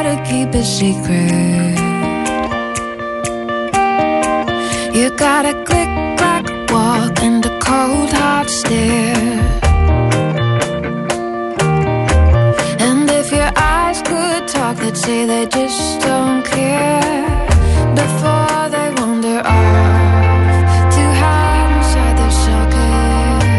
to keep it secret. You got a click-clack walk and a cold hard stare. And if your eyes could talk, they'd say they just don't care. Before they wander off to hide inside their sockets.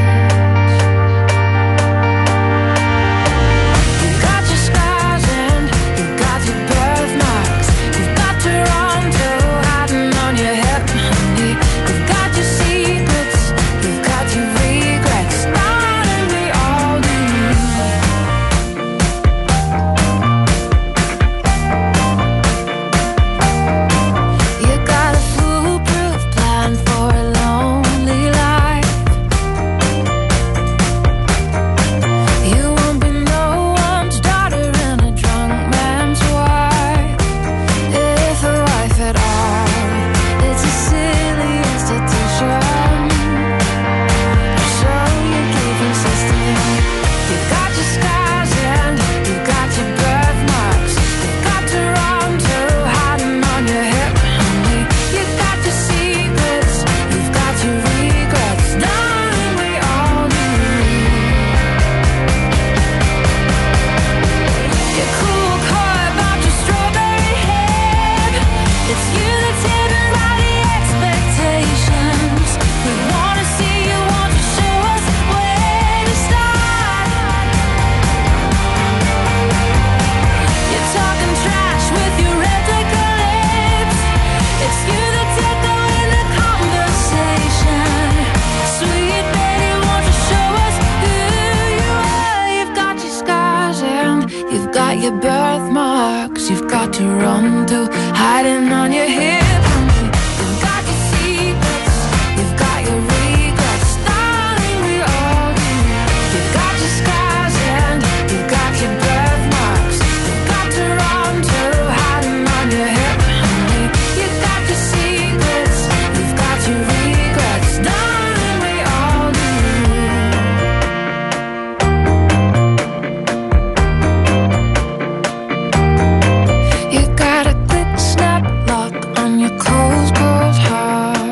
You've got your scars and you've got your birthmarks. You've got Toronto hiding on your hip, honey. You've got your secrets, you've got your regrets. Darling, we all do. You got a foolproof plan for a lonely life. You won't be no one's daughter and a drunk man's wife. If a wife at all, it's a silly institution. So you keep insisting. You've got your scars and you've got your birthmarks. You've got Toronto hiding on your hip, honey. You've got your secrets, you've got your regrets. Darling, we all do. You're cool, coy about your strawberry head. It's you that's hidden by the expectations. We wanna see you, want to show us where to start. You're talking trash with your replica lips. It's you that's echoing the conversation. Sweet baby, won't you show us who you are? You've got your scars and you've got your birthmarks. You've got Toronto hiding on your hip. You've got your secrets, you've got your regrets. Darling, we all do. You've got your scars and you've got your birthmarks. You've got Toronto hiding on your hip, honey. You've got your secrets, you've got your regrets. Darling, we all do. You got a click, snap, lock on your cold, cold heart.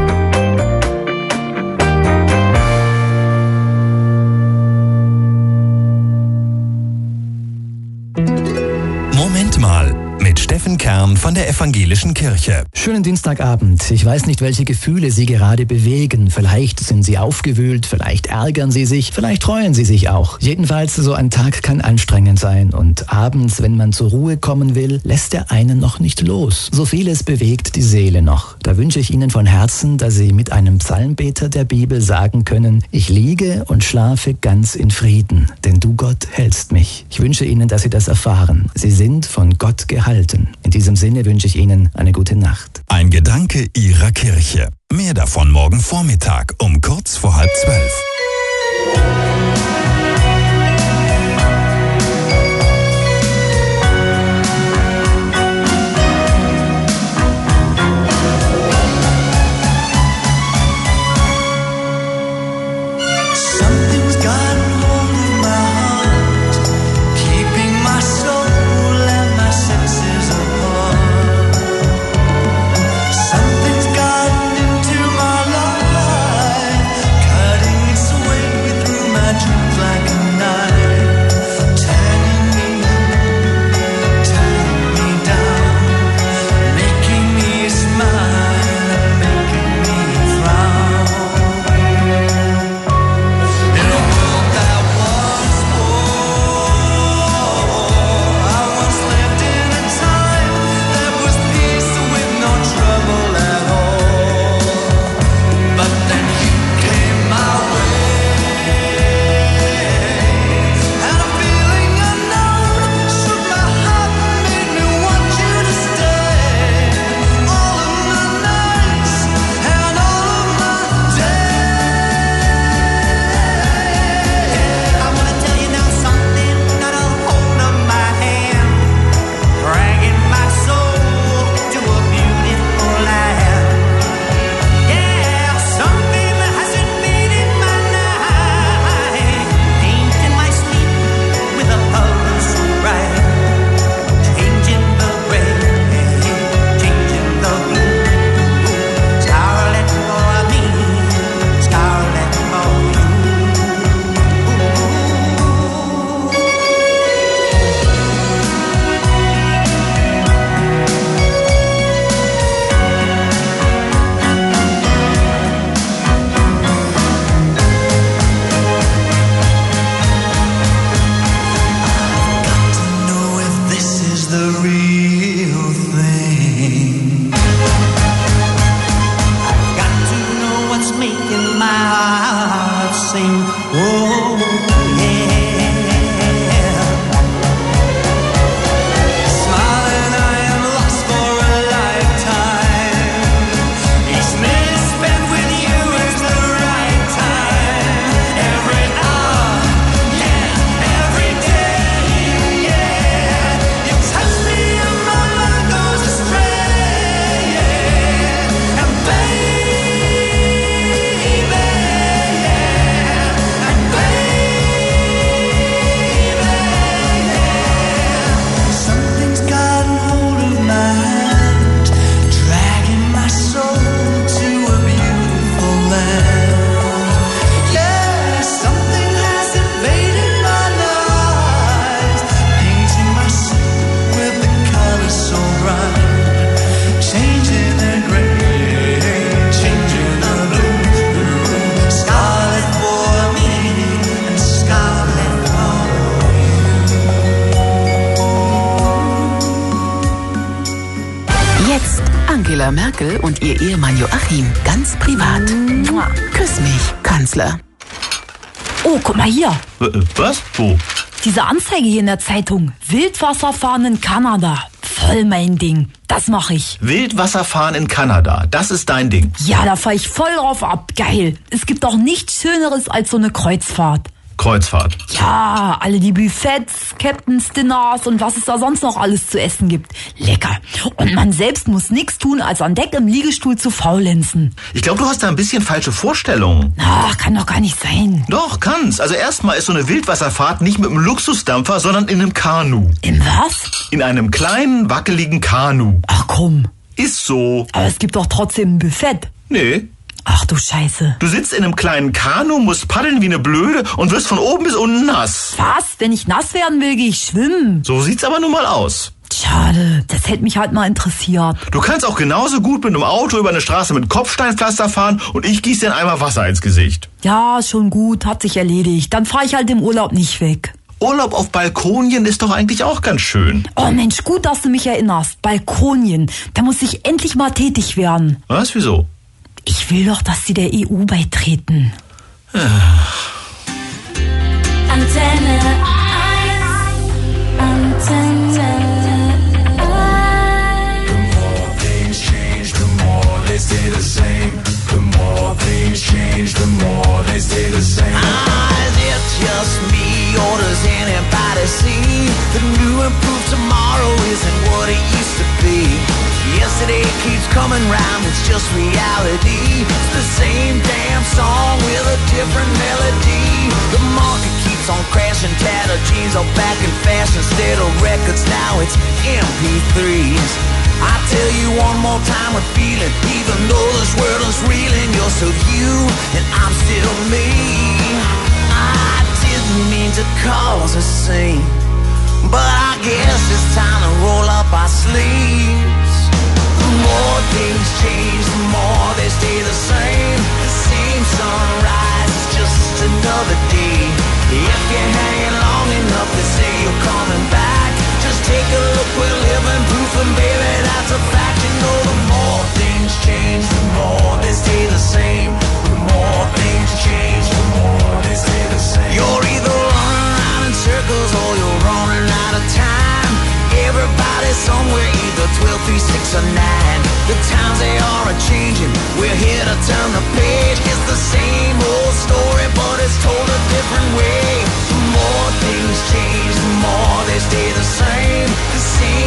Moment mal mit Steffen Kern von der Evangelischen Kirche. Schönen Dienstagabend. Ich weiß nicht, welche Gefühle Sie gerade bewegen. Vielleicht sind Sie aufgewühlt, vielleicht ärgern Sie sich, vielleicht freuen Sie sich auch. Jedenfalls, so ein Tag kann anstrengend sein. Und abends, wenn man zur Ruhe kommen will, lässt er einen noch nicht los. So vieles bewegt die Seele noch. Da wünsche ich Ihnen von Herzen, dass Sie mit einem Psalmbeter der Bibel sagen können: Ich liege und schlafe ganz in Frieden, denn du, Gott, hältst mich. Ich wünsche Ihnen, dass Sie das erfahren. Sie sind von Gott gehalten. In diesem Sinne wünsche ich Ihnen eine gute Nacht. Ein Gedanke Ihrer Kirche. Mehr davon morgen Vormittag um kurz vor 11:30. Something's gotten hold of my heart, keeping my soul and my senses apart. Something's gotten into my life, cutting its way through my dreams like the real thing. I've got to know what's making my heart sing. Oh, yeah. Smiling, I am lost for a lifetime. Each minute spent with you is the right time. Every hour, yeah, every day, yeah. You touch me and my mind goes astray, yeah. And baby, yeah. And baby, yeah. Something's gotten hold of my hand, dragging my soul to a beautiful land. Yeah, something has invaded my life, painting my soul with the colors so bright, changing the gray, changing the blue, scarlet for me and scarlet for Jetzt Angela Merkel und ihr Ehemann Joachim, ganz privat. Küss mich, Kanzler. Oh, guck mal hier. Was? Wo? Diese Anzeige hier in der Zeitung. Wildwasserfahren in Kanada. Voll mein Ding. Das mache ich. Wildwasserfahren in Kanada, das ist dein Ding. Ja, da fahre ich voll drauf ab. Geil. Es gibt auch nichts Schöneres als so eine Kreuzfahrt. Kreuzfahrt. Ja, alle die Buffets, Captain's Dinners und was es da sonst noch alles zu essen gibt. Lecker. Und man selbst muss nichts tun, als an Deck im Liegestuhl zu faulenzen. Ich glaube, du hast da ein bisschen falsche Vorstellungen. Ach, kann doch gar nicht sein. Doch, kann's. Also erstmal ist so eine Wildwasserfahrt nicht mit einem Luxusdampfer, sondern in einem Kanu. In was? In einem kleinen, wackeligen Kanu. Ach komm. Ist so. Aber es gibt doch trotzdem ein Buffet. Nee. Ach du Scheiße. Du sitzt in einem kleinen Kanu, musst paddeln wie eine Blöde und wirst von oben bis unten nass. Was? Wenn ich nass werden will, gehe ich schwimmen. So sieht's aber nun mal aus. Schade, das hätte mich halt mal interessiert. Du kannst auch genauso gut mit einem Auto über eine Straße mit Kopfsteinpflaster fahren und ich gieße dir einen Eimer Wasser ins Gesicht. Ja, schon gut, hat sich erledigt. Dann fahre ich halt im Urlaub nicht weg. Urlaub auf Balkonien ist doch eigentlich auch ganz schön. Oh Mensch, gut, dass du mich erinnerst. Balkonien, da muss ich endlich mal tätig werden. Was? Wieso? Ich will doch, dass sie der EU beitreten. Antenne 1, Antenne 1. things change, the more they stay the same. The more things change, the more they stay the same. Is it just me, or does anybody see the new improved tomorrow isn't what it used to be? Yesterday keeps coming round, it's just reality. It's the same damn song with a different melody. The market keeps on crashing, tattered jeans are back in fashion. Instead of records, now it's MP3s. I tell you one more time with feeling, even though this world is reeling, you're still you and I'm still me. I didn't mean to cause a scene, but I guess it's time to roll up our sleeves. The more things change, the more they stay the same. The same sunrise is just another day. If you're hanging long enough, they say you're coming back. Just take a look, we're living proof, and baby, that's a fact. You know, the more things change, the more they stay the same. The more things change, the more they stay the same. You're either running around in circles or you're running out of time. Everybody's somewhere, either 12, 3, 6, or 9. The times they are a-changing, we're here to turn the page. It's the same old story, but it's told a different way. The more things change, the more they stay the same. The same